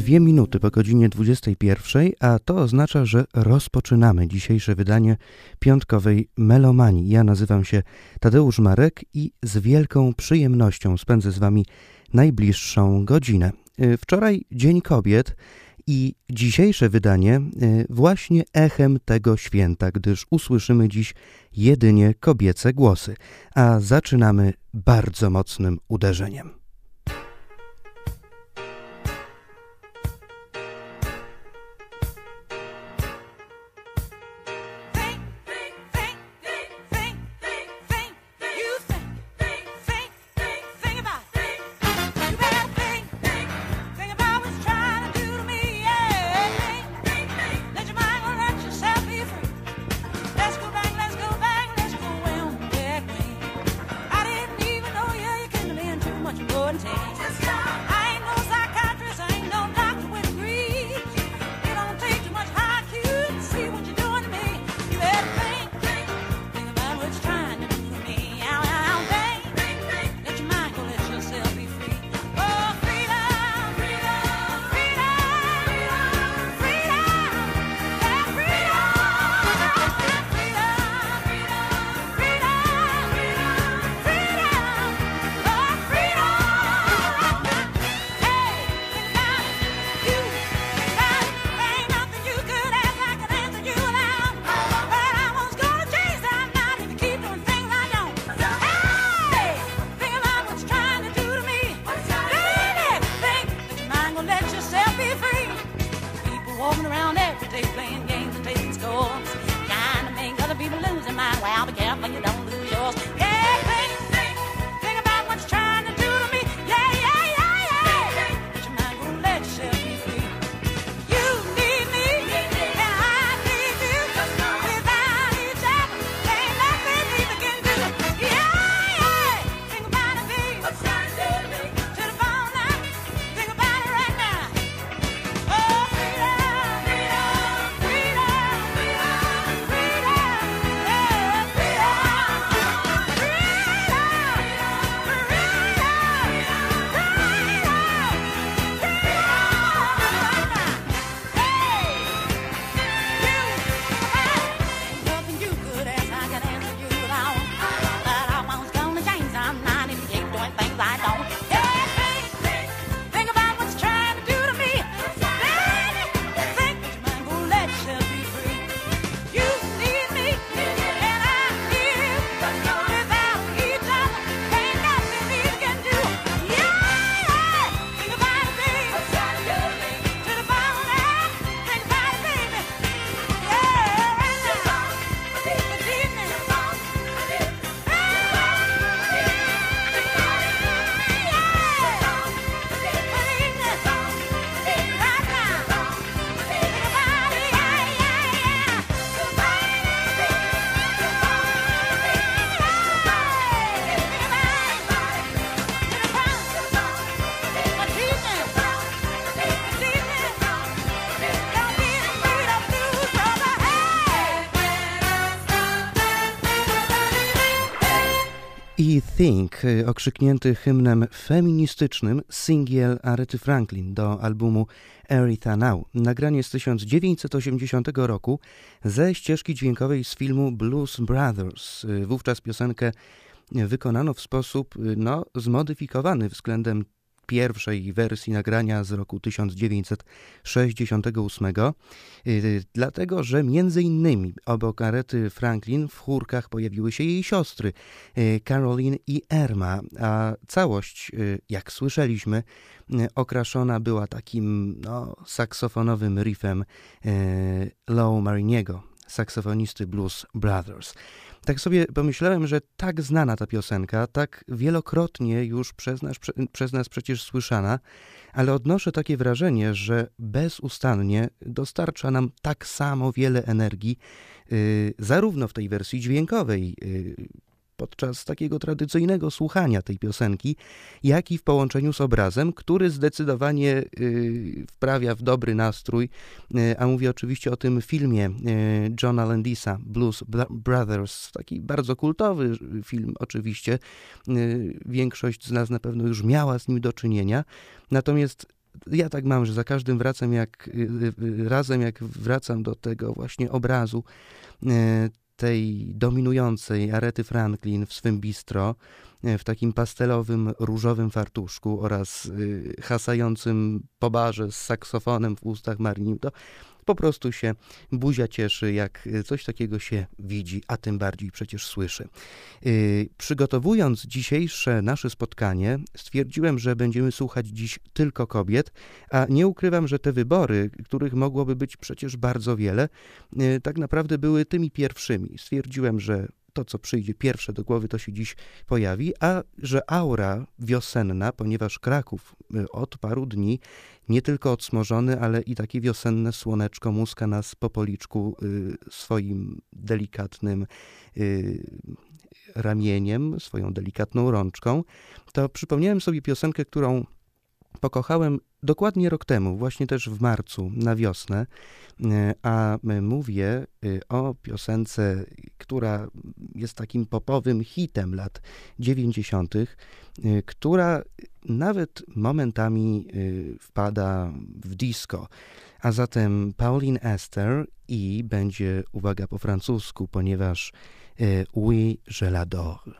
2 minuty po godzinie 21, a to oznacza, że rozpoczynamy dzisiejsze wydanie piątkowej Melomanii. Ja nazywam się Tadeusz Marek i z wielką przyjemnością spędzę z Wami najbliższą godzinę. Wczoraj Dzień Kobiet i dzisiejsze wydanie właśnie echem tego święta, gdyż usłyszymy dziś jedynie kobiece głosy, a zaczynamy bardzo mocnym uderzeniem. I Think, okrzyknięty hymnem feministycznym, singiel Arety Franklin do albumu Aretha Now. Nagranie z 1980 roku ze ścieżki dźwiękowej z filmu Blues Brothers. Wówczas piosenkę wykonano w sposób zmodyfikowany względem pierwszej wersji nagrania z roku 1968, dlatego że między innymi obok Arety Franklin w chórkach pojawiły się jej siostry Caroline i Erma, a całość, jak słyszeliśmy, okraszona była takim saksofonowym riffem Lou Mariniego, saksofonisty Blues Brothers. Tak sobie pomyślałem, że tak znana ta piosenka, tak wielokrotnie już przez nas przecież słyszana, ale odnoszę takie wrażenie, że bezustannie dostarcza nam tak samo wiele energii, zarówno w tej wersji dźwiękowej, podczas takiego tradycyjnego słuchania tej piosenki, jak i w połączeniu z obrazem, który zdecydowanie wprawia w dobry nastrój, a mówię oczywiście o tym filmie Johna Landisa, Blues Brothers, taki bardzo kultowy film oczywiście, większość z nas na pewno już miała z nim do czynienia, natomiast ja tak mam, że za każdym razem jak wracam do tego właśnie obrazu tej dominującej Arety Franklin w swym bistro, w takim pastelowym, różowym fartuszku oraz hasającym po barze z saksofonem w ustach Marilyn, to po prostu się buzia cieszy, jak coś takiego się widzi, a tym bardziej przecież słyszy. Przygotowując dzisiejsze nasze spotkanie, stwierdziłem, że będziemy słuchać dziś tylko kobiet, a nie ukrywam, że te wybory, których mogłoby być przecież bardzo wiele, tak naprawdę były tymi pierwszymi. Stwierdziłem, że to, co przyjdzie pierwsze do głowy, to się dziś pojawi, a że aura wiosenna, ponieważ Kraków od paru dni nie tylko odsmożony, ale i takie wiosenne słoneczko muska nas po policzku swoim delikatnym ramieniem, swoją delikatną rączką, to przypomniałem sobie piosenkę, którą pokochałem dokładnie rok temu, właśnie też w marcu, na wiosnę, a mówię o piosence, która jest takim popowym hitem lat 90., która nawet momentami wpada w disco. A zatem Pauline Esther i będzie, uwaga, po francusku, ponieważ Oui, je l'adore.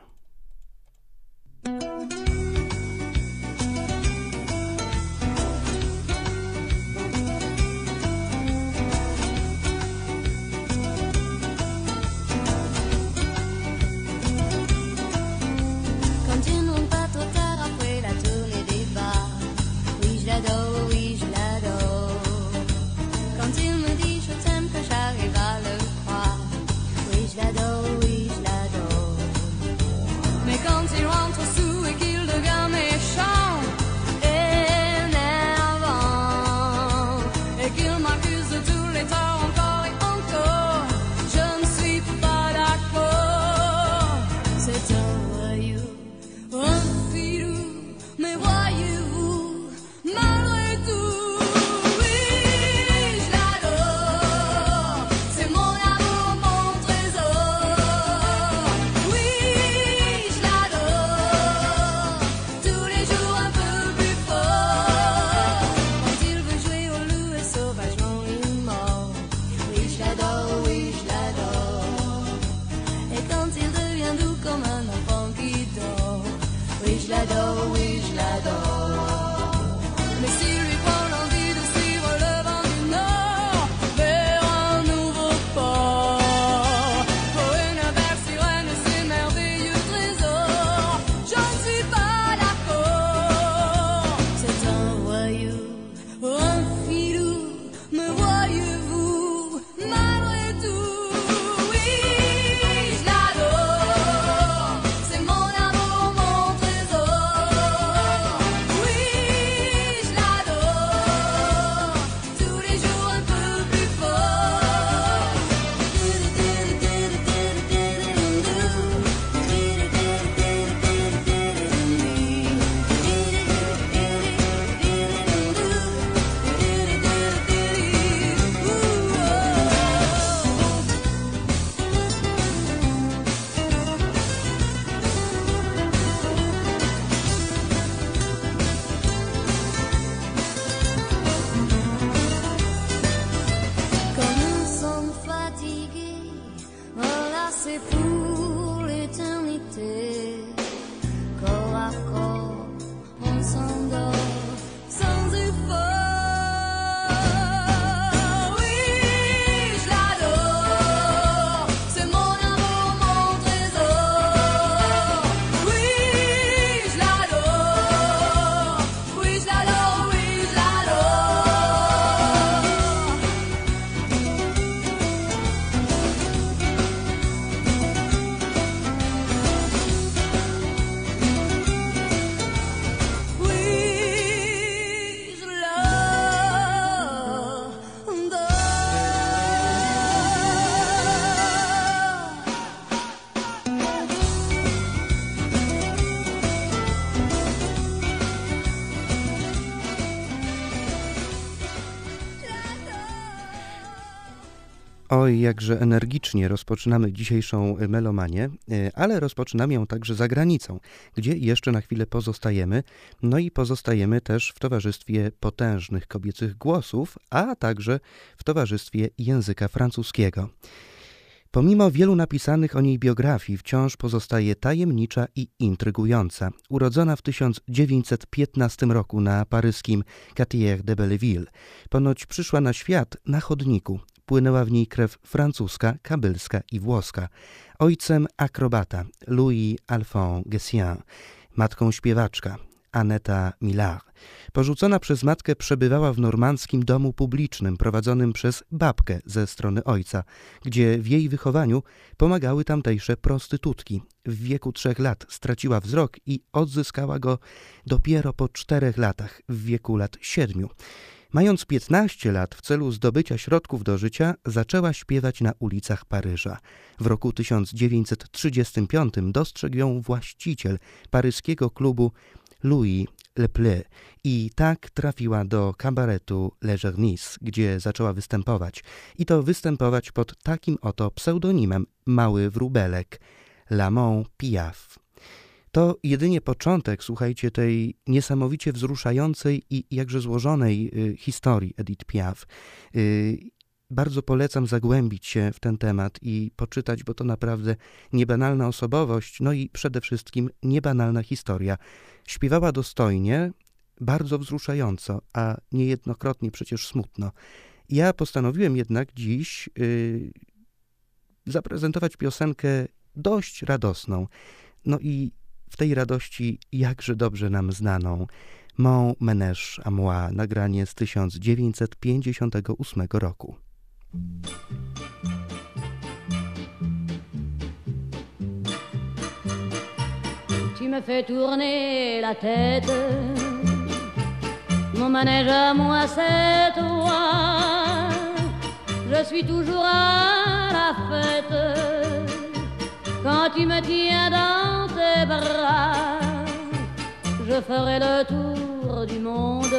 Oj, jakże energicznie rozpoczynamy dzisiejszą melomanię, ale rozpoczynamy ją także za granicą, gdzie jeszcze na chwilę pozostajemy, no i pozostajemy też w towarzystwie potężnych kobiecych głosów, a także w towarzystwie języka francuskiego. Pomimo wielu napisanych o niej biografii, wciąż pozostaje tajemnicza i intrygująca. Urodzona w 1915 roku na paryskim Quartier de Belleville, ponoć przyszła na świat na chodniku. Płynęła w niej krew francuska, kabylska i włoska. Ojcem akrobata Louis Alphonse Gessien, matką śpiewaczka Annetta Millard. Porzucona przez matkę przebywała w normandzkim domu publicznym prowadzonym przez babkę ze strony ojca, gdzie w jej wychowaniu pomagały tamtejsze prostytutki. W wieku 3 lat straciła wzrok i odzyskała go dopiero po 4 latach, w wieku lat 7. Mając 15 lat, w celu zdobycia środków do życia, zaczęła śpiewać na ulicach Paryża. W roku 1935 dostrzegł ją właściciel paryskiego klubu Louis Le Play i tak trafiła do kabaretu Le Journisse, gdzie zaczęła występować. I to występować pod takim oto pseudonimem Mały Wróbelek, Lamont Piaf. To jedynie początek, słuchajcie, tej niesamowicie wzruszającej i jakże złożonej historii Edith Piaf. Bardzo polecam zagłębić się w ten temat i poczytać, bo to naprawdę niebanalna osobowość, no i przede wszystkim niebanalna historia. Śpiewała dostojnie, bardzo wzruszająco, a niejednokrotnie przecież smutno. Ja postanowiłem jednak dziś zaprezentować piosenkę dość radosną. No i w tej radości jakże dobrze nam znaną Mon ménage à moi, nagranie z 1958 roku. Tu me fais tourner la tête, mon manège à moi c'est toi, je suis toujours à la fête, quand tu me tiens dans tes bras, je ferai le tour du monde,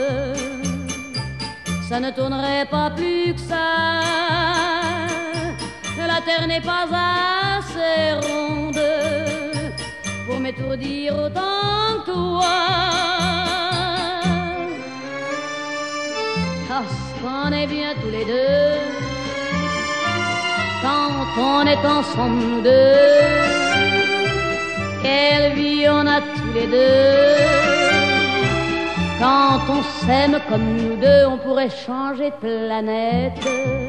ça ne tournerait pas plus que ça, la terre n'est pas assez ronde pour m'étourdir autant que toi. Parce qu'on est bien tous les deux, quand on est ensemble nous deux, quelle vie on a tous les deux. Quand on s'aime comme nous deux, on pourrait changer de planète.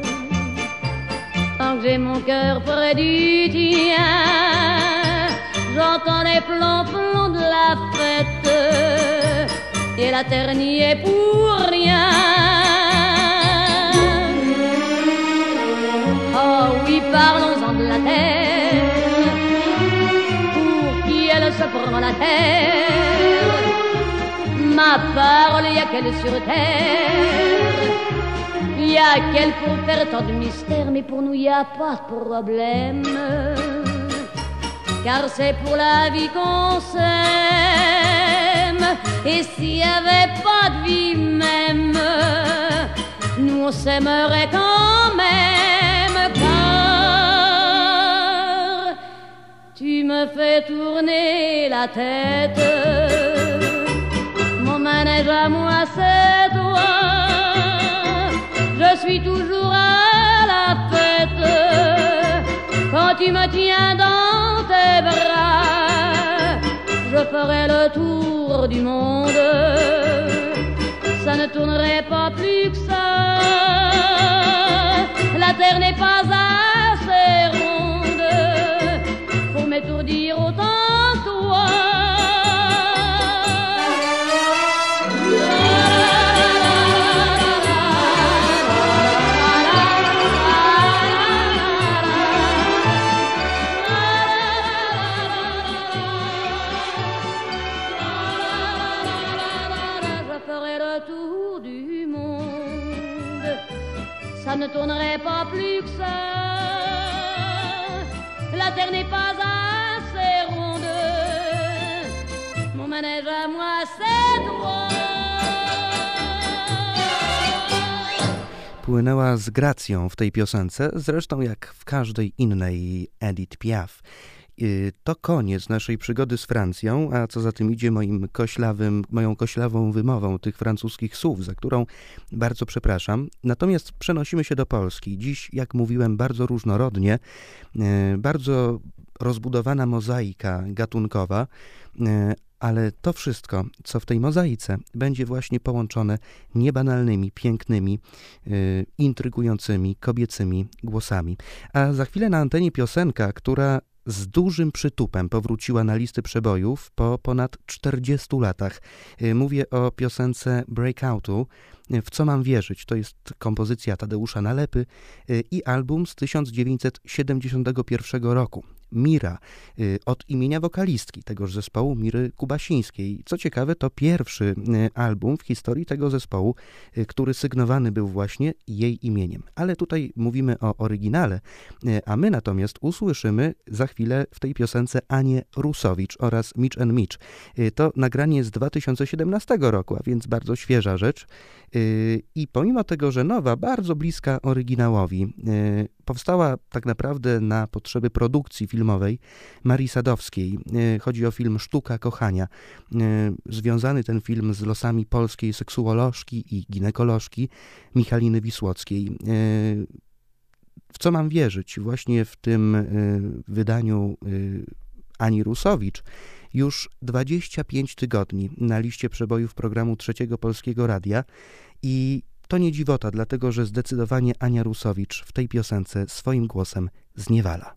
Tant que j'ai mon cœur près du tien, j'entends les plombs de la fête, et la terre n'y est pour rien. Oh oui, parlons-en de la terre, pour qui elle se prend la terre. Ma parole, y a qu'elle sur terre, y a qu'elle pour faire tant de mystères, mais pour nous y a pas de problème. Car c'est pour la vie qu'on s'aime, et s'il y avait pas de vie même, nous on s'aimerait quand même. Car tu me fais tourner la tête, mon manège à moi c'est toi, je suis toujours à la fête, quand tu me tiens dans tes bras, je ferai le tour du monde, ça ne tournerait pas plus que ça, la terre n'est pas assez ronde pour m'étourdir autant que toi. Ça ne tournerait pas plus que ça, la terre n'est pas assez ronde, mon manège à moi c'est toi. płynęła z gracją w tej piosence, zresztą jak w każdej innej Edith Piaf. To koniec naszej przygody z Francją, a co za tym idzie moją koślawą wymową tych francuskich słów, za którą bardzo przepraszam. Natomiast przenosimy się do Polski. Dziś, jak mówiłem, bardzo różnorodnie, bardzo rozbudowana mozaika gatunkowa, ale to wszystko, co w tej mozaice, będzie właśnie połączone niebanalnymi, pięknymi, intrygującymi, kobiecymi głosami. A za chwilę na antenie piosenka, która z dużym przytupem powróciła na listy przebojów po ponad 40 latach. Mówię o piosence Breakoutu, W co mam wierzyć? To jest kompozycja Tadeusza Nalepy i album z 1971 roku. Mira, od imienia wokalistki tegoż zespołu, Miry Kubasińskiej. Co ciekawe, to pierwszy album w historii tego zespołu, który sygnowany był właśnie jej imieniem. Ale tutaj mówimy o oryginale, a my natomiast usłyszymy za chwilę w tej piosence Anię Rusowicz oraz Mitch & Mitch. To nagranie z 2017 roku, a więc bardzo świeża rzecz. I pomimo tego, że nowa, bardzo bliska oryginałowi, powstała tak naprawdę na potrzeby produkcji filmowej Marii Sadowskiej. Chodzi o film Sztuka kochania. Związany ten film z losami polskiej seksuolożki i ginekolożki Michaliny Wisłockiej. W co mam wierzyć? Właśnie w tym wydaniu Ani Rusowicz już 25 tygodni na liście przebojów programu Trzeciego Polskiego Radia i to nie dziwota, dlatego że zdecydowanie Ania Rusowicz w tej piosence swoim głosem zniewala.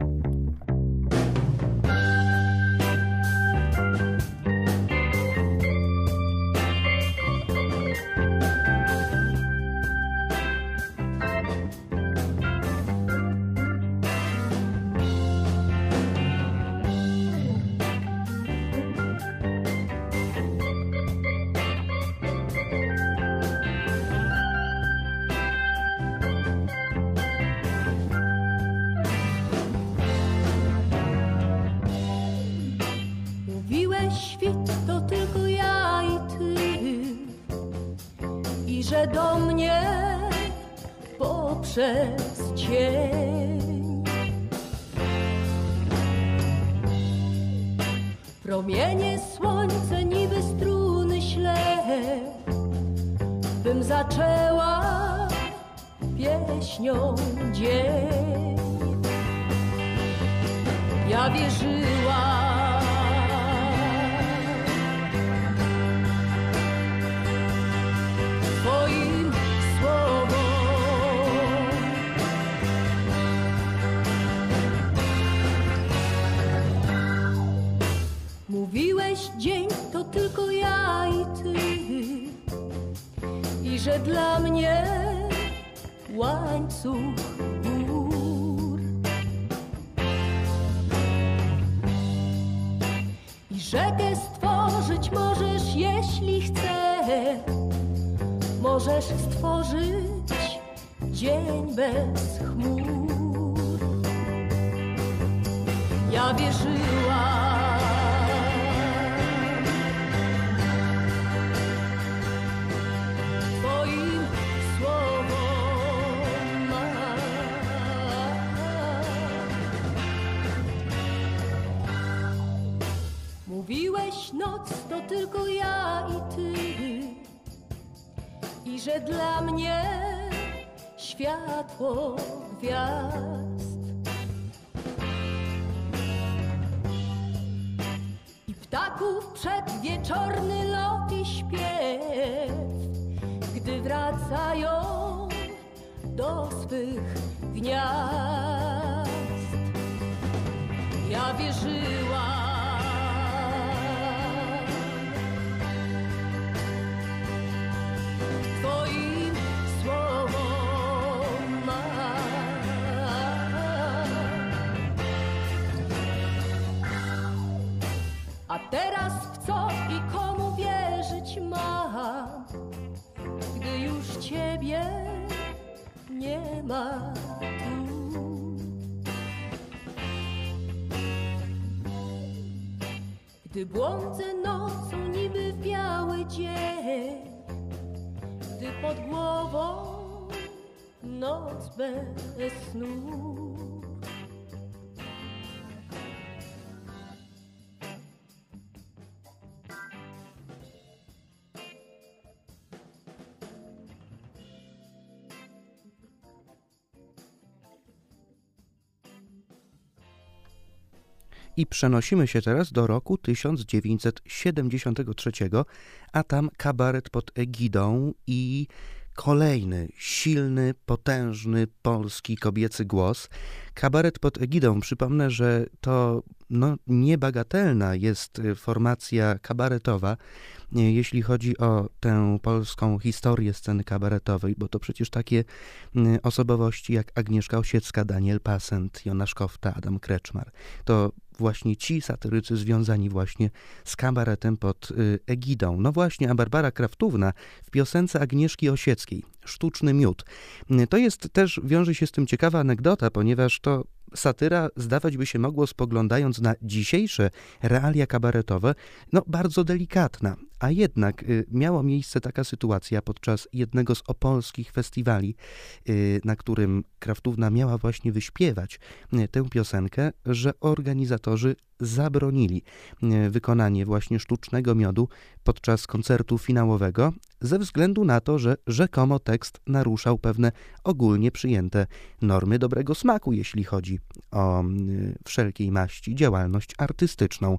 Świt to tylko ja i ty, i że do mnie poprzez cień promienie słońce niby struny śle, bym zaczęła pieśnią dzień. Ja wierzyłam Twoim słowom, mówiłeś dzień to tylko ja i ty, i że dla mnie łańcuch gór, i rzekę stworzyć możesz, jeśli chcesz. Możesz stworzyć dzień bez chmur. Ja wierzyłam Twoim słowom. Mówiłeś noc to tylko ja i ty, i że dla mnie światło gwiazd i ptaków przedwieczorny lot i śpiew, gdy wracają do swych gniazd. Ja wierzyłam Twoim słowom. A teraz w co i komu wierzyć mam, gdy już Ciebie nie ma tu? Gdy błądzę nocą niby w biały dzień, gdy pod głową noc bez snu. I przenosimy się teraz do roku 1973, a tam kabaret pod egidą i kolejny silny, potężny polski kobiecy głos. Kabaret pod egidą, przypomnę, że to niebagatelna jest formacja kabaretowa, jeśli chodzi o tę polską historię sceny kabaretowej, bo to przecież takie osobowości jak Agnieszka Osiecka, Daniel Passent, Jonasz Kofta, Adam Kreczmar. To właśnie ci satyrycy związani właśnie z kabaretem pod egidą. No właśnie, a Barbara Kraftówna w piosence Agnieszki Osieckiej, Sztuczny miód. To jest też, wiąże się z tym ciekawa anegdota, ponieważ to satyra, zdawać by się mogło, spoglądając na dzisiejsze realia kabaretowe, bardzo delikatna. A jednak miała miejsce taka sytuacja podczas jednego z opolskich festiwali, na którym Kraftówna miała właśnie wyśpiewać tę piosenkę, że organizatorzy zabronili wykonanie właśnie Sztucznego miodu podczas koncertu finałowego ze względu na to, że rzekomo tekst naruszał pewne ogólnie przyjęte normy dobrego smaku, jeśli chodzi o wszelkiej maści działalność artystyczną.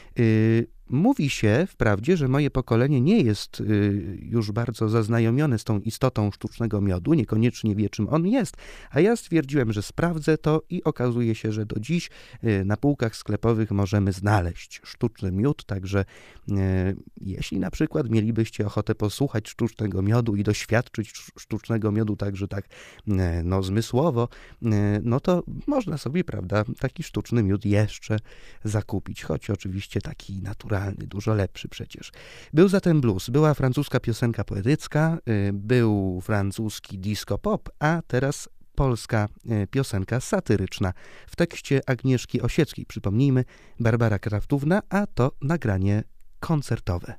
Mówi się wprawdzie, że moje pokolenie nie jest już bardzo zaznajomione z tą istotą sztucznego miodu, niekoniecznie wie, czym on jest, a ja stwierdziłem, że sprawdzę to i okazuje się, że do dziś na półkach sklepowych możemy znaleźć sztuczny miód, także jeśli na przykład mielibyście ochotę posłuchać sztucznego miodu i doświadczyć sztucznego miodu także tak zmysłowo, to można sobie, prawda, taki sztuczny miód jeszcze zakupić, choć oczywiście taki naturalny, dużo lepszy przecież. Był zatem blues, była francuska piosenka poetycka, był francuski disco pop, a teraz polska piosenka satyryczna w tekście Agnieszki Osieckiej. Przypomnijmy, Barbara Kraftówna, a to nagranie koncertowe.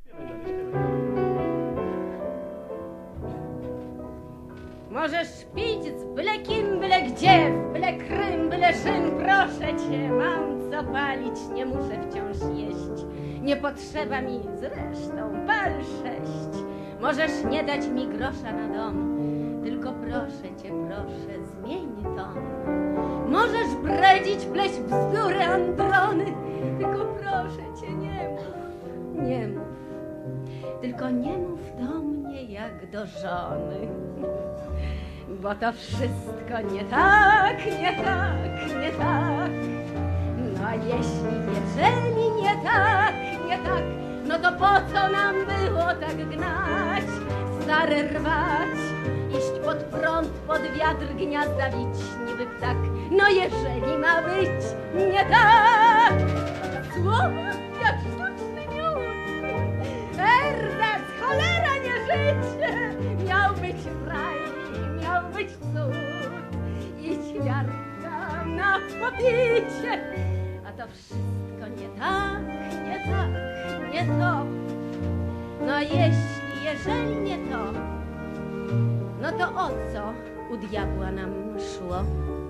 Możesz pić z byle kim, byle gdzie, w byle Krym, byle Rzym, proszę cię, mam co palić, nie muszę wciąż jeść, nie potrzeba mi zresztą pal 6. Możesz nie dać mi grosza na dom, tylko proszę cię, proszę, zmień ton. Możesz bredzić, pleść bzdury, androny, tylko proszę cię, nie mów, nie mów, tylko nie mów do mnie jak do żony. Bo to wszystko nie tak, nie tak, nie tak. No a jeżeli nie tak, no to po co nam było tak gnać, stare rwać, iść pod prąd, pod wiatr, gniazda wić, niby ptak. No jeżeli ma być nie tak, słowa jak sztuczny miód, erzac, cholera, nie życie, miał być raj, miał być cud i ćwiartka na popicie, a to wszystko nie tak, nie tak, nie to. No jeżeli nie to, no to o co u diabła nam szło?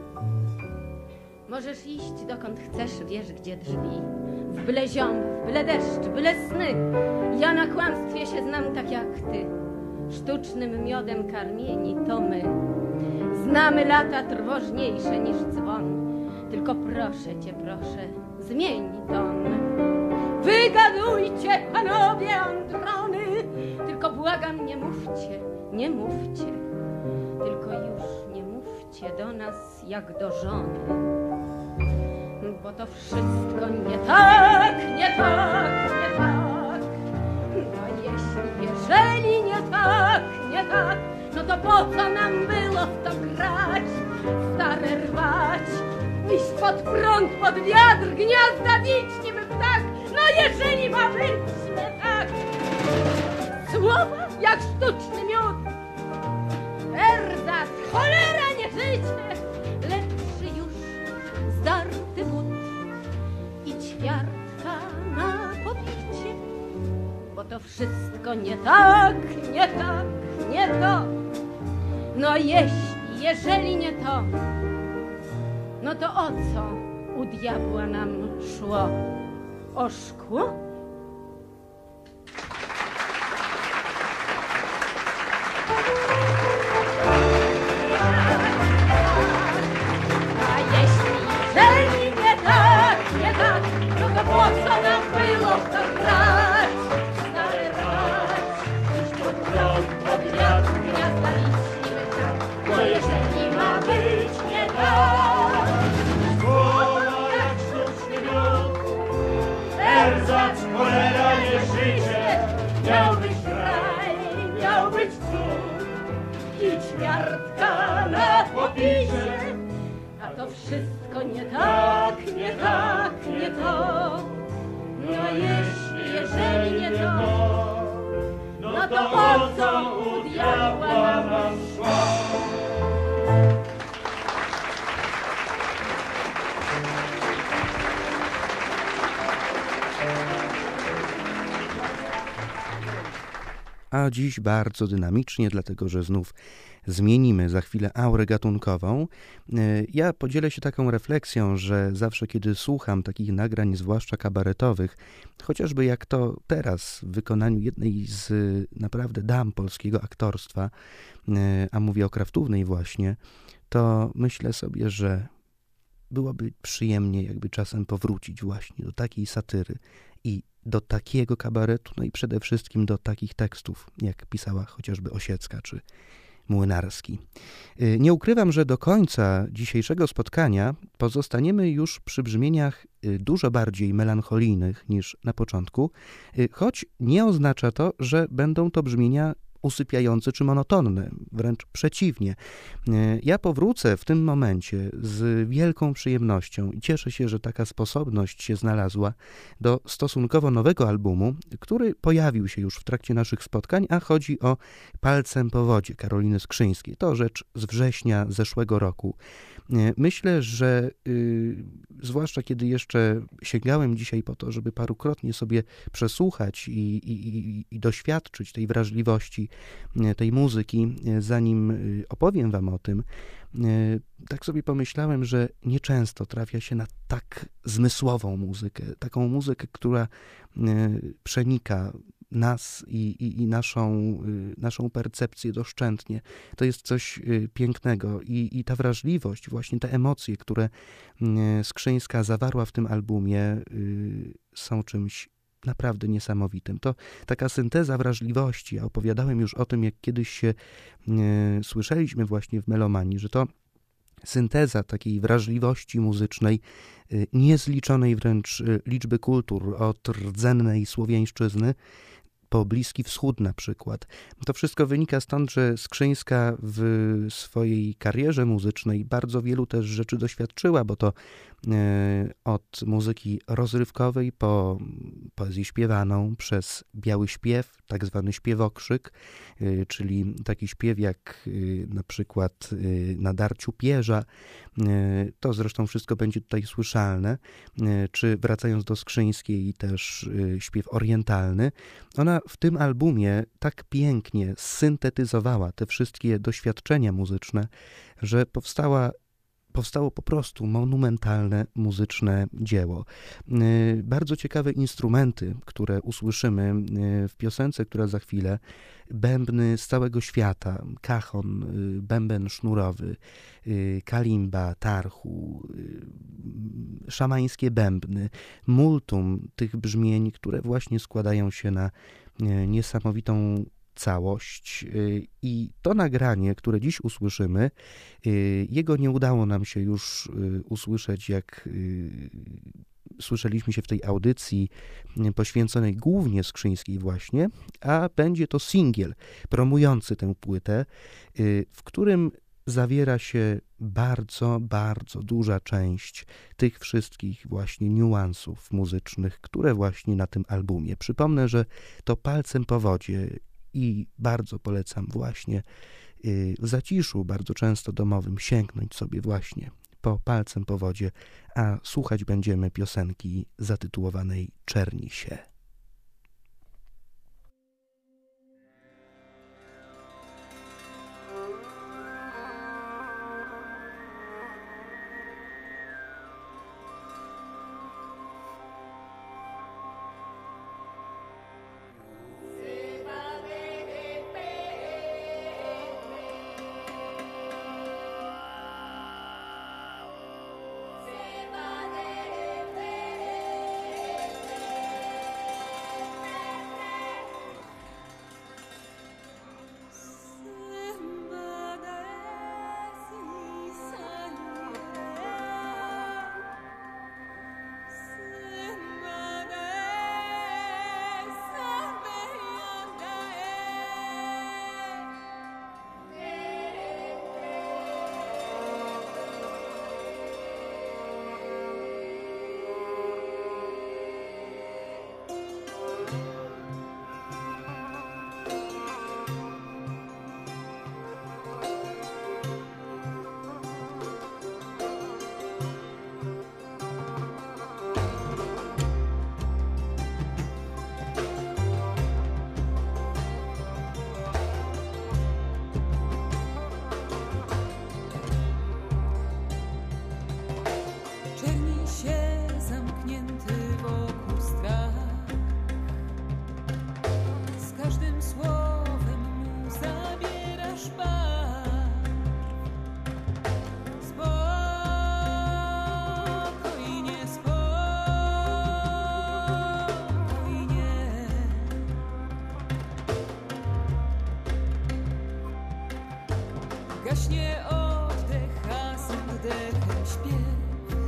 Możesz iść dokąd chcesz, wiesz gdzie drzwi, w byle ziąb, w byle deszcz, byle sny. Ja na kłamstwie się znam tak jak ty, sztucznym miodem karmieni to my. Znamy lata trwożniejsze niż dzwon, tylko proszę cię, proszę, zmień ton. Wygadujcie, panowie androny, tylko błagam, nie mówcie, nie mówcie, tylko już nie mówcie do nas jak do żony. Bo to wszystko nie tak, nie tak, nie tak. No jeżeli nie tak, no to po co nam było w to grać, stare rwać, iść pod prąd, pod wiatr, gniazda wić niby ptak. No jeżeli ma być nie tak, słowa jak sztuczny miód, erzac, cholera, nie życie, lepszy już zdarty but i ćwiartka na pobicie. Bo to wszystko nie tak, nie tak, nie to. No jeżeli nie to, no to o co u diabła nam szło? O szkło? A jeżeli nie tak, no to po co nam było w to grać? Stary brać, iść pod prąd, pod wiatr, gniazda liczniły tak. Bo jeżeli ma być nie tak, słowa jak sztuczny miód, erzac, cholera, nie życie, miał być raj, miał być cud i ćwiartka na popisie. A to wszystko nie tak, nie tak, nie to. No jeżeli nie to, no to o co u diabła nam szło? A dziś bardzo dynamicznie, dlatego że znów zmienimy za chwilę aurę gatunkową. Ja podzielę się taką refleksją, że zawsze kiedy słucham takich nagrań, zwłaszcza kabaretowych, chociażby jak to teraz w wykonaniu jednej z naprawdę dam polskiego aktorstwa, a mówię o Kraftównej właśnie, to myślę sobie, że byłoby przyjemnie jakby czasem powrócić właśnie do takiej satyry i do takiego kabaretu, no i przede wszystkim do takich tekstów, jak pisała chociażby Osiecka czy Młynarski. Nie ukrywam, że do końca dzisiejszego spotkania pozostaniemy już przy brzmieniach dużo bardziej melancholijnych niż na początku, choć nie oznacza to, że będą to brzmienia usypiające czy monotonne, wręcz przeciwnie. Ja powrócę w tym momencie z wielką przyjemnością i cieszę się, że taka sposobność się znalazła do stosunkowo nowego albumu, który pojawił się już w trakcie naszych spotkań, a chodzi o Palcem po wodzie Karoliny Skrzyńskiej. To rzecz z września zeszłego roku. Myślę, że zwłaszcza kiedy jeszcze sięgałem dzisiaj po to, żeby parukrotnie sobie przesłuchać i doświadczyć tej wrażliwości, tej muzyki, zanim opowiem wam o tym, tak sobie pomyślałem, że nieczęsto trafia się na tak zmysłową muzykę, taką muzykę, która przenika nas i naszą percepcję doszczętnie. To jest coś pięknego i ta wrażliwość, właśnie te emocje, które Skrzyńska zawarła w tym albumie, są czymś naprawdę niesamowitym. To taka synteza wrażliwości. Ja opowiadałem już o tym, jak kiedyś się słyszeliśmy właśnie w Melomanii, że to synteza takiej wrażliwości muzycznej, niezliczonej wręcz liczby kultur, od rdzennej słowiańszczyzny po Bliski Wschód na przykład. To wszystko wynika stąd, że Skrzyńska w swojej karierze muzycznej bardzo wielu też rzeczy doświadczyła, bo to od muzyki rozrywkowej po poezję śpiewaną, przez biały śpiew, tak zwany śpiewokrzyk, czyli taki śpiew jak na przykład na Darciu Pierza. To zresztą wszystko będzie tutaj słyszalne. Czy wracając do Skrzyńskiej, też śpiew orientalny. Ona w tym albumie tak pięknie syntetyzowała te wszystkie doświadczenia muzyczne, że powstało po prostu monumentalne muzyczne dzieło. Bardzo ciekawe instrumenty, które usłyszymy w piosence, która za chwilę, bębny z całego świata, cajon, bęben sznurowy, kalimba, tarchu, szamańskie bębny, multum tych brzmień, które właśnie składają się na niesamowitą całość. I to nagranie, które dziś usłyszymy, jego nie udało nam się już usłyszeć, jak słyszeliśmy się w tej audycji poświęconej głównie Skrzyńskiej właśnie, a będzie to singiel promujący tę płytę, w którym zawiera się bardzo, bardzo duża część tych wszystkich właśnie niuansów muzycznych, które właśnie na tym albumie. Przypomnę, że to Palcem po wodzie i bardzo polecam właśnie w zaciszu, bardzo często domowym, sięgnąć sobie właśnie po Palcem po wodzie, a słuchać będziemy piosenki zatytułowanej Czerni się. zamknięty wokół strach. Z każdym słowem mu zabierasz barw. Spokojnie, spokojnie. Gaśnie oddech, a z oddechem śpiew.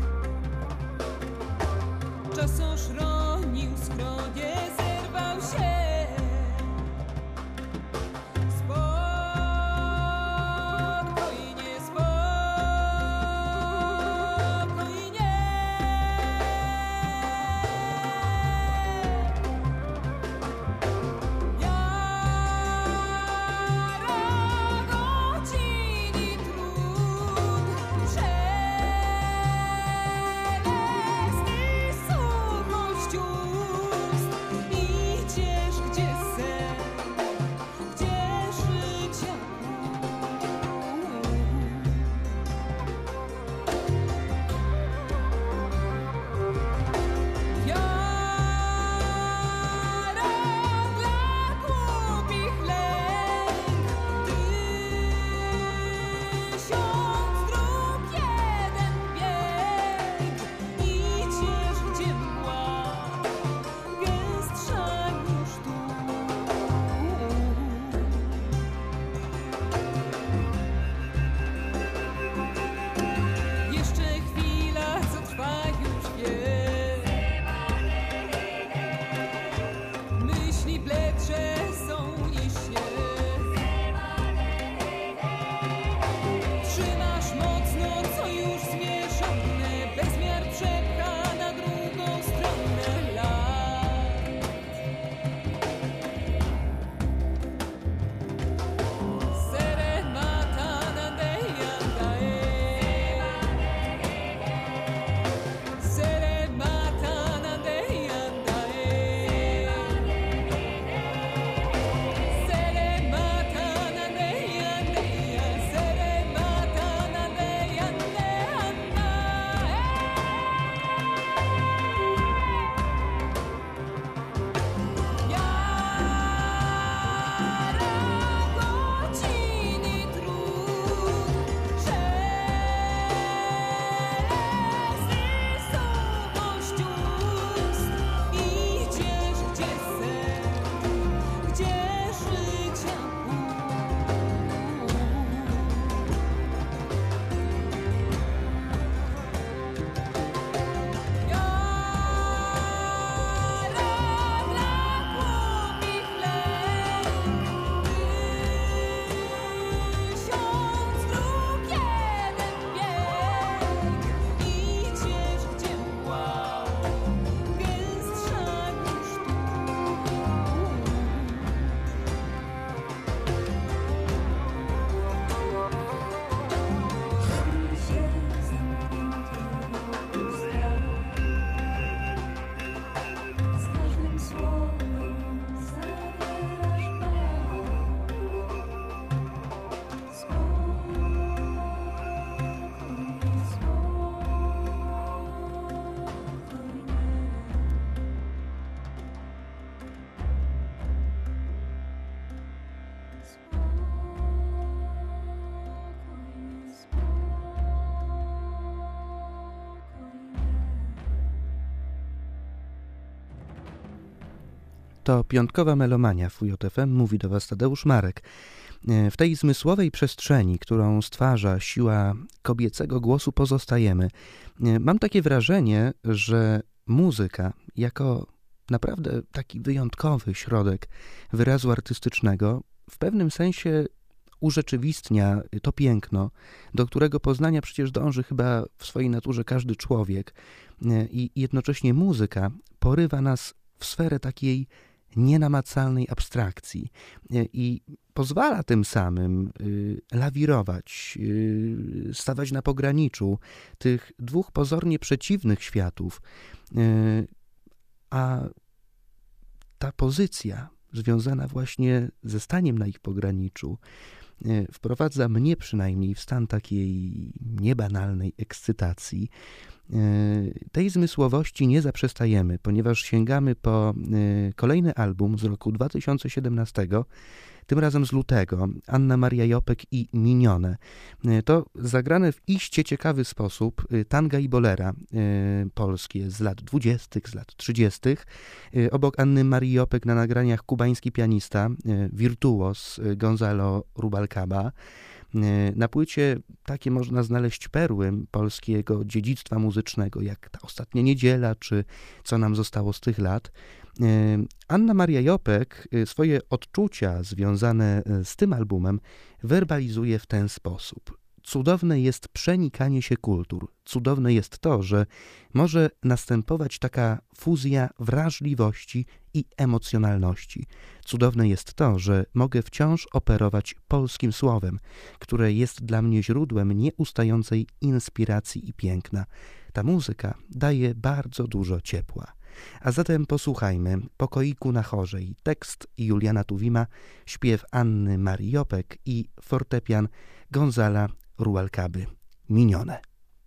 Czasoż ronił skronie, zerwał się. Spokojnie, spokojnie. Jara godzin i trud, szelest i suchość ust. Idziesz, gdzie sen, gdzie życia Jara dla głupich lęk, 1000 dróg, jeden bieg. Idziesz, gdzie mgła gęstsza niż tu. Jeszcze chwila, co trwa już wiek. Myśli bledsze są niż śnieg. Trzymasz mocno, co już zmieszane, bezmiar przepcha na drugą stronę lat. Serenata nandejandae. Serenata nandejandae. Serenata nandejandae. Serenata nandejandae. Jara godzin i trud, szelest i suchość ust. Idziesz, gdzie sen, gdzie życia Jara dla głupich lęk, 1000 dróg, jeden bieg. Idziesz, gdzie mgła gęstsza niż tu. Z każdym słowem zabierasz To piątkowa melomania w UJFM, mówi do Was Tadeusz Marek. W tej zmysłowej przestrzeni, którą stwarza siła kobiecego głosu, pozostajemy. Mam takie wrażenie, że muzyka jako naprawdę taki wyjątkowy środek wyrazu artystycznego w pewnym sensie urzeczywistnia to piękno, do którego poznania przecież dąży chyba w swojej naturze każdy człowiek, i jednocześnie muzyka porywa nas w sferę takiej nienamacalnej abstrakcji i pozwala tym samym lawirować, stawać na pograniczu tych dwóch pozornie przeciwnych światów, a ta pozycja związana właśnie ze staniem na ich pograniczu wprowadza mnie przynajmniej w stan takiej niebanalnej ekscytacji. Tej zmysłowości nie zaprzestajemy, ponieważ sięgamy po kolejny album z roku 2017, tym razem z lutego, Anna Maria Jopek i Minione. To zagrane w iście ciekawy sposób tanga i bolera polskie z lat 20., z lat 30. Obok Anny Marii Jopek na nagraniach kubański pianista, wirtuos Gonzalo Rubalcaba. Na płycie takie można znaleźć perły polskiego dziedzictwa muzycznego, jak Ta ostatnia niedziela, czy Co nam zostało z tych lat. Anna Maria Jopek swoje odczucia związane z tym albumem werbalizuje w ten sposób. Cudowne jest przenikanie się kultur. Cudowne jest to, że może następować taka fuzja wrażliwości i emocjonalności. Cudowne jest to, że mogę wciąż operować polskim słowem, które jest dla mnie źródłem nieustającej inspiracji i piękna. Ta muzyka daje bardzo dużo ciepła. A zatem posłuchajmy Pokoiku na chorzej. Tekst Juliana Tuwima, śpiew Anny Marii Jopek i fortepian Gonzala Rubalcaby. Minione.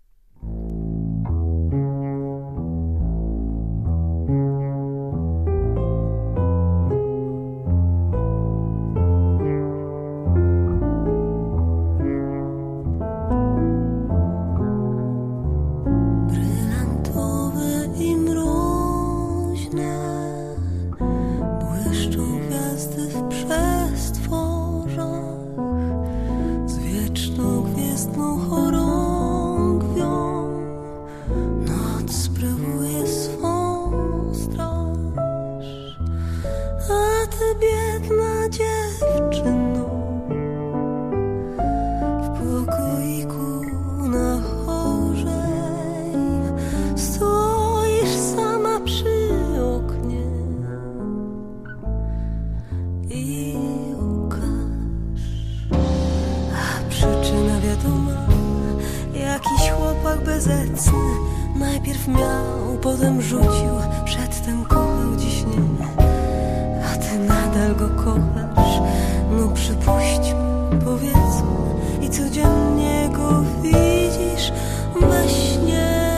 Najpierw miał, potem rzucił, przedtem kochał, dziś nie. A ty nadal go kochasz, no przypuśćmy, powiedzmy. I codziennie go widzisz we śnie.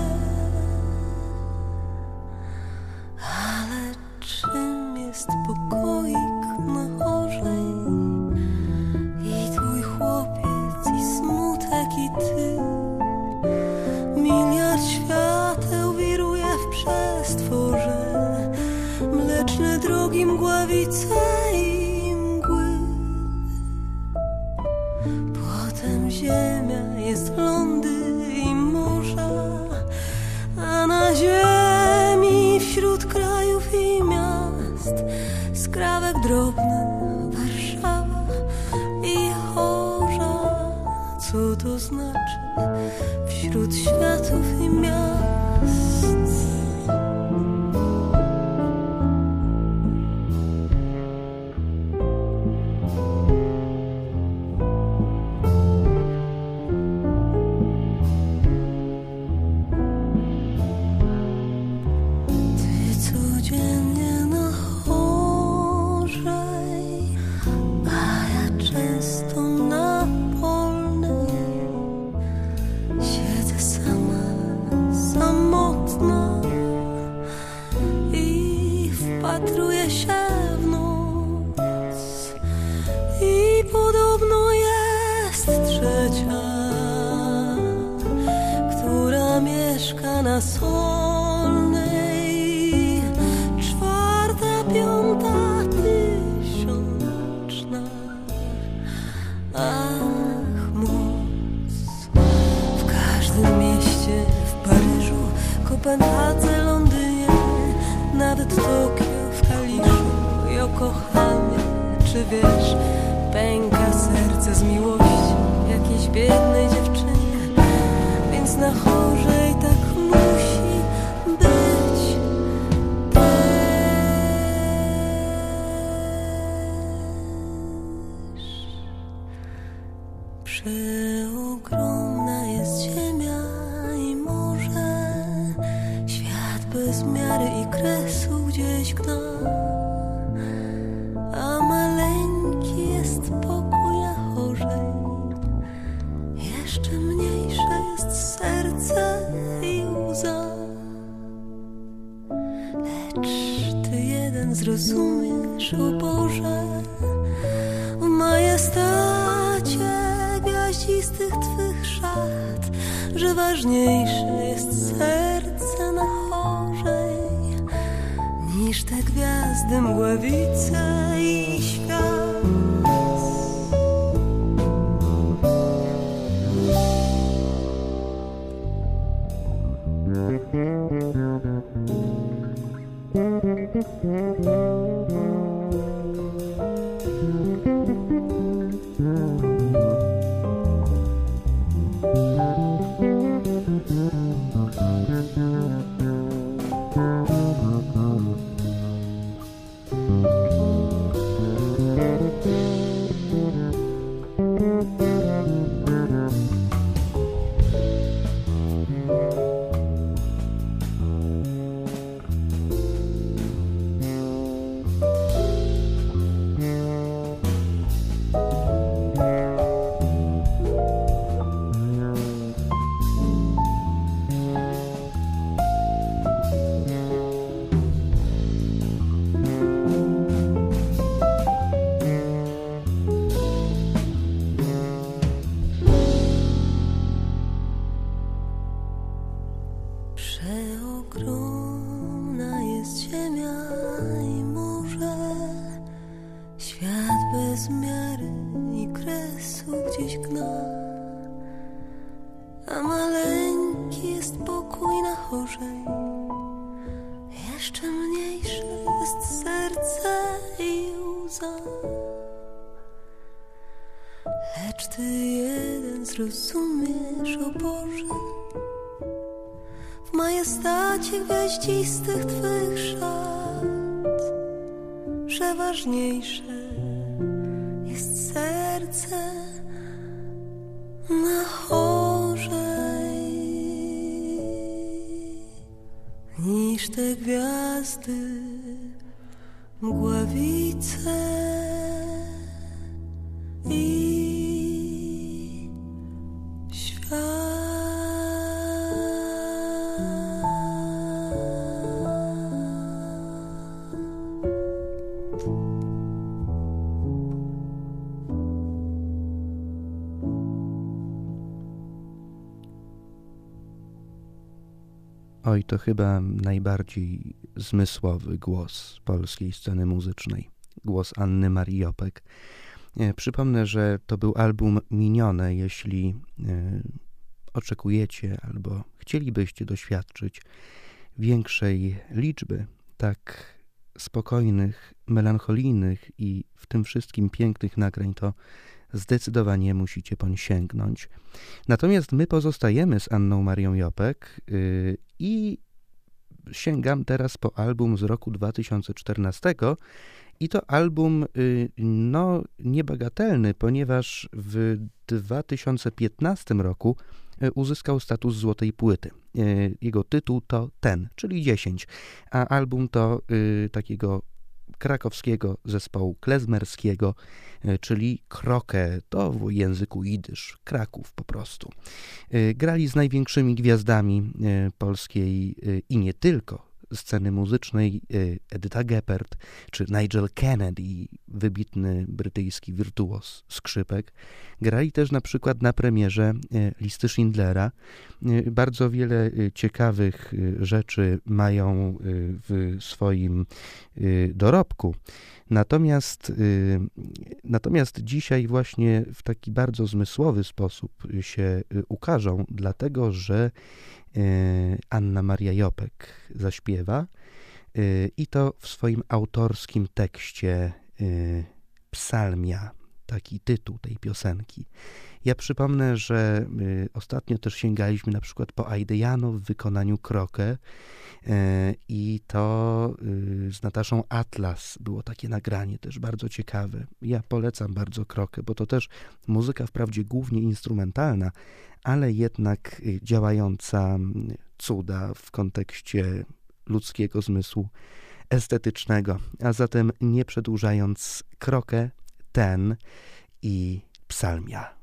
Ale czym jest pokoik na chorzej? I twój chłopiec, i smutek, i ty. Miliard świateł wiruje w przestworze, mleczne drogi, mgławice i mgły. Potem ziemia jest lądy i morza, a na ziemi wśród krajów i miast skrawek drobny, Warszawa i chorza. Co to znaczy? Wśród światów i miast. Ty codziennie na chorzej, a ja często na polnej. Siedzę sama, samotna i wpatruję się w noc. I podobno jest trzecia, która mieszka na Solnej. Czwarta, piąta, tysiączna. Ach, moc. W każdym mieście, w Paryżu, Kopenhadze, Londynie, nawet Tokio, w Kaliszu, Yokohamie. Czy wiesz, pęka serce z miłości jakiejś biednej dziewczynie, więc na chorzej tak musi być też. Przeogromna jest ziemia i morze, świat bez miary i kresu gdzieś gna, a maleńki jest pokój na jeden zrozumiesz, o Boże, w majestacie gwiaździstych Twych szat, że ważniejsze jest serce na chorzej niż te gwiazdy, mgławice i świat. Przeogromna jest ziemia i morze, świat bez miary i kresu gdzieś gna, a maleńki jest pokój na chorzej, jeszcze mniejsze jest serce i łza. Lecz Ty jeden zrozumiesz, o Boże, w majestacie gwiaździstych Twych szat, że ważniejsze jest serce na chorzej niż te gwiazdy, mgławice i świat. Oj, to chyba najbardziej zmysłowy głos polskiej sceny muzycznej. Głos Anny Marii Jopek. Przypomnę, że to był album miniony. Jeśli oczekujecie albo chcielibyście doświadczyć większej liczby tak spokojnych, melancholijnych i w tym wszystkim pięknych nagrań, to zdecydowanie musicie poń sięgnąć. Natomiast my pozostajemy z Anną Marią Jopek i sięgam teraz po album z roku 2014 i to album niebagatelny, ponieważ w 2015 roku uzyskał status złotej płyty. Jego tytuł to Ten, czyli 10, a album to takiego krakowskiego zespołu klezmerskiego, czyli Krokę, to w języku jidysz, Kraków po prostu. Grali z największymi gwiazdami polskiej i nie tylko sceny muzycznej, Edyta Geppert czy Nigel Kennedy, wybitny brytyjski wirtuos skrzypek. Grali też na przykład na premierze Listy Schindlera. Bardzo wiele ciekawych rzeczy mają w swoim dorobku. Natomiast dzisiaj właśnie w taki bardzo zmysłowy sposób się ukażą, dlatego że Anna Maria Jopek zaśpiewa i to w swoim autorskim tekście Psalmia, taki tytuł tej piosenki. Ja przypomnę, że ostatnio też sięgaliśmy na przykład po Aidejano w wykonaniu Krokę i to z Nataszą Atlas było takie nagranie też bardzo ciekawe. Ja polecam bardzo Krokę, bo to też muzyka wprawdzie głównie instrumentalna, ale jednak działająca cuda w kontekście ludzkiego zmysłu estetycznego. A zatem nie przedłużając, Krokę, Ten i Psalmia.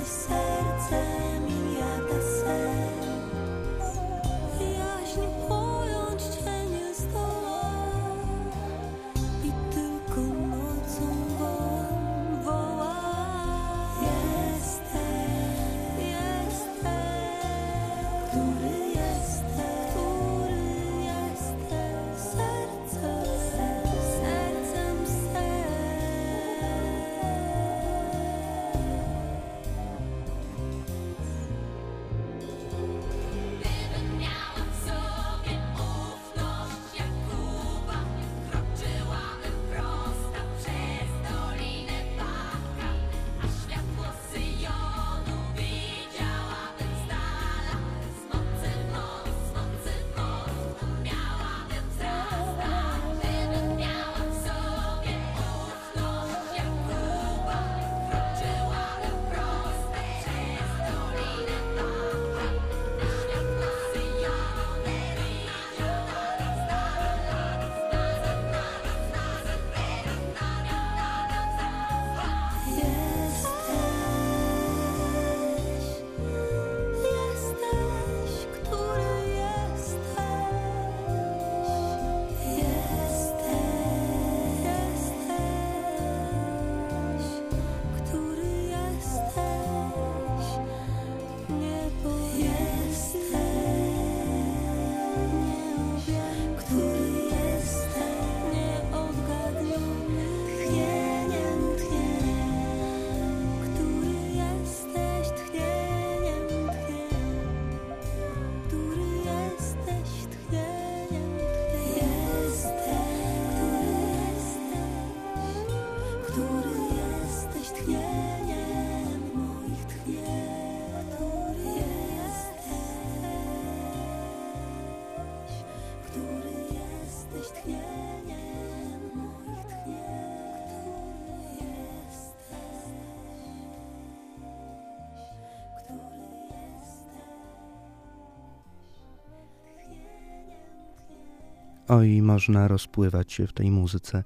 Oj, można rozpływać się w tej muzyce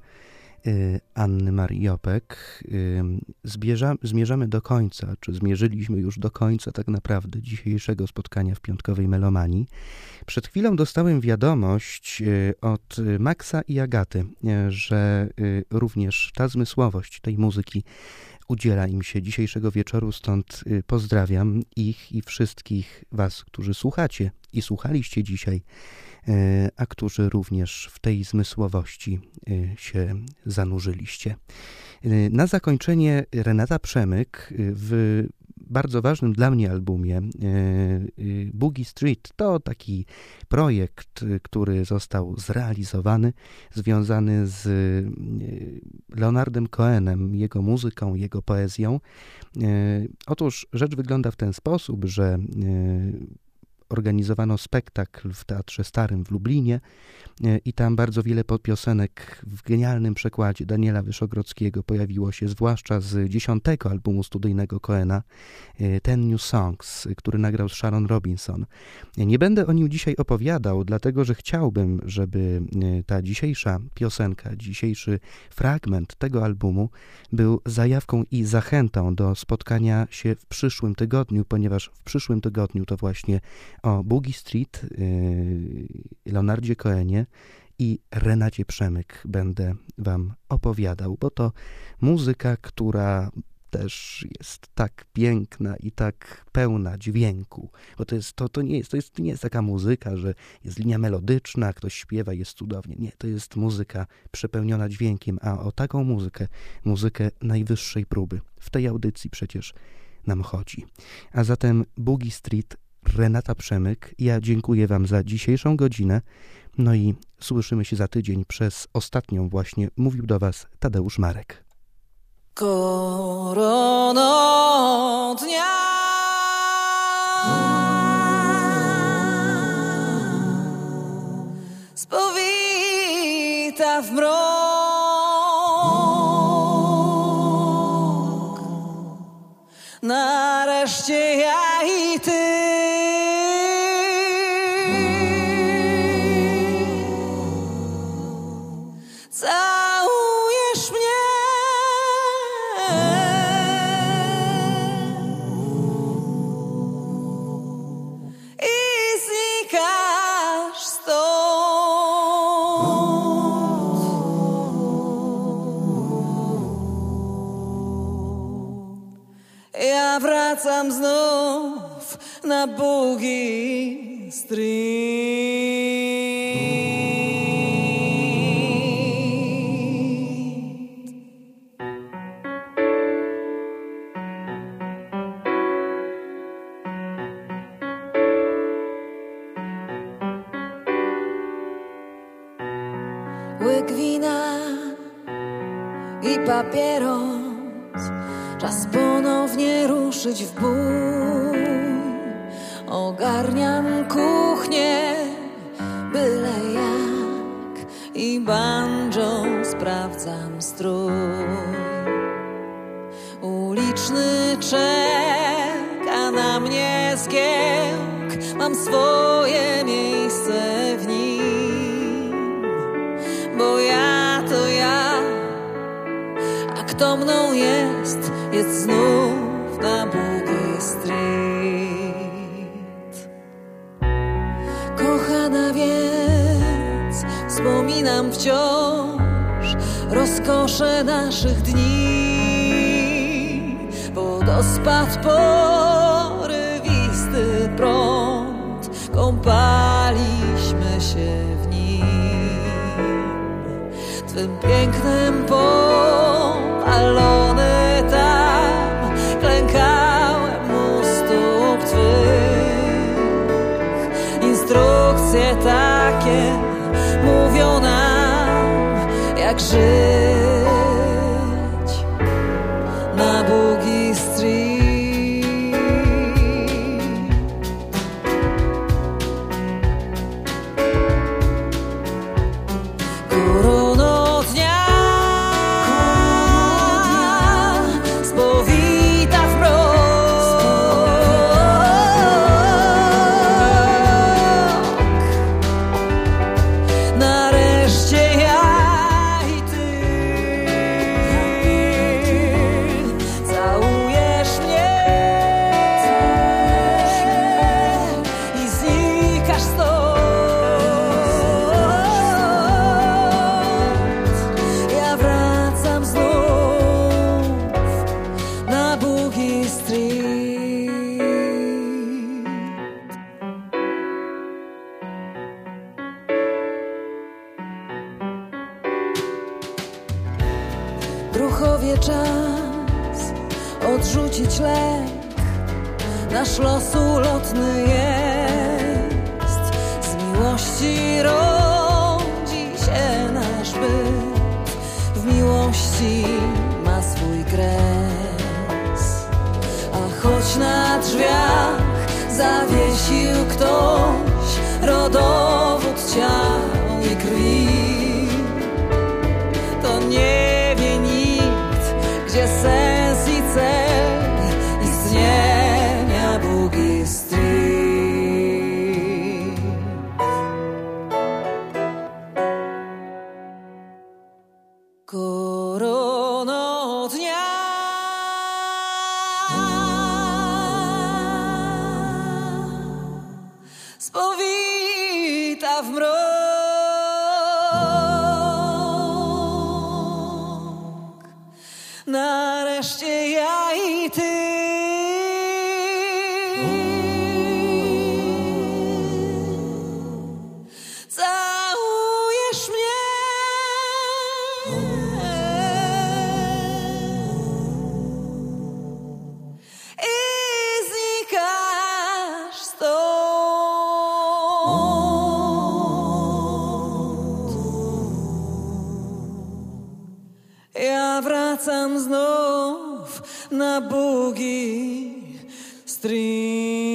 Anny Marii Jopek. Zmierzamy do końca, czy zmierzyliśmy już do końca tak naprawdę dzisiejszego spotkania w Piątkowej Melomanii. Przed chwilą dostałem wiadomość od Maxa i Agaty, że również ta zmysłowość tej muzyki udziela im się dzisiejszego wieczoru, stąd pozdrawiam ich i wszystkich was, którzy słuchacie i słuchaliście dzisiaj, a którzy również w tej zmysłowości się zanurzyliście. Na zakończenie Renata Przemyk w bardzo ważnym dla mnie albumie Boogie Street. To taki projekt, który został zrealizowany, związany z Leonardem Cohenem, jego muzyką, jego poezją. Otóż rzecz wygląda w ten sposób, że organizowano spektakl w Teatrze Starym w Lublinie i tam bardzo wiele piosenek w genialnym przekładzie Daniela Wyszogrodzkiego pojawiło się, zwłaszcza z 10. albumu studyjnego Cohena, Ten New Songs, który nagrał z Sharon Robinson. Nie będę o nim dzisiaj opowiadał, dlatego że chciałbym, żeby ta dzisiejsza piosenka, dzisiejszy fragment tego albumu był zajawką i zachętą do spotkania się w przyszłym tygodniu, ponieważ w przyszłym tygodniu to właśnie o Boogie Street, Leonardzie Cohenie i Renacie Przemyk będę wam opowiadał, bo to muzyka, która też jest tak piękna i tak pełna dźwięku, bo to nie jest taka muzyka, że jest linia melodyczna, ktoś śpiewa, jest cudownie. Nie, to jest muzyka przepełniona dźwiękiem, a o taką muzykę najwyższej próby w tej audycji przecież nam chodzi. A zatem Boogie Street, Renata Przemyk. Ja dziękuję wam za dzisiejszą godzinę, no i słyszymy się za tydzień. Przez ostatnią właśnie mówił do was Tadeusz Marek. Korono dnia spowita w mrok, nareszcie ja i ty całujesz mnie Ja wracam znów na Boogie Street. Łyk wina i papieros, czas ponownie ruszyć w bój. Ogarniam kuchnię, byle jak, i banjo sprawdzam strój. Uliczny czeka na mnie zgiełk, mam swoje miejsce w nim, bo ja to ja, a kto mną jest znów na Boogie Street. Kochana, więc wspominam wciąż rozkosze naszych dni. Wodospad, porywisty prąd, kąpaliśmy się w nim. Twym pięknem popalony tam, klękałem u stóp twych. Instrukcje takie mówią nam, jak żyć na Boogie Street. Korono dnia spowita w mrok, nareszcie ja i ty całujesz mnie i znikasz stąd. Ja wracam znów na Boogie Street. Druchowie, czas odrzucić lęk, nasz los ulotny jest. Z miłości rodzi się nasz byt, w miłości ma swój kres. A choć na drzwiach zawiesił ktoś rodowód ciał i krwi, to nie wie nikt, gdzie sens i cel istnienia Boogie Street. Korono dnia spowita w mrok, nareszcie ja i ty całujesz mnie i znikasz stąd. Ja wracam znów na Boogie Street.